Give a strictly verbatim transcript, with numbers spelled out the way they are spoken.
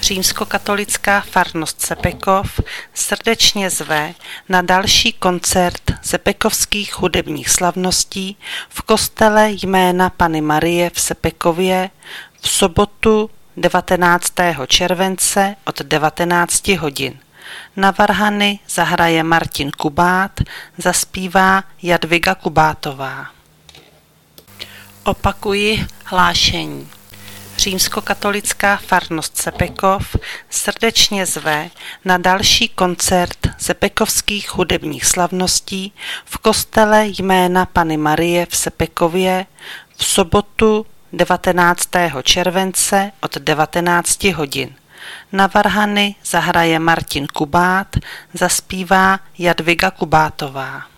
Římskokatolická farnost Sepekov srdečně zve na další koncert sepekovských hudebních slavností v kostele Jména Panny Marie v Sepekově v sobotu devatenáctého července od devatenácti hodin. Na varhany zahraje Martin Kubát, zaspívá Jadviga Kubátová. Opakuji hlášení. Římskokatolická farnost Sepekov srdečně zve na další koncert sepekovských hudebních slavností v kostele Jména Panny Marie v Sepekově v sobotu devatenáctého července od devatenácti hodin. Na varhany zahraje Martin Kubát, zaspívá Jadviga Kubátová.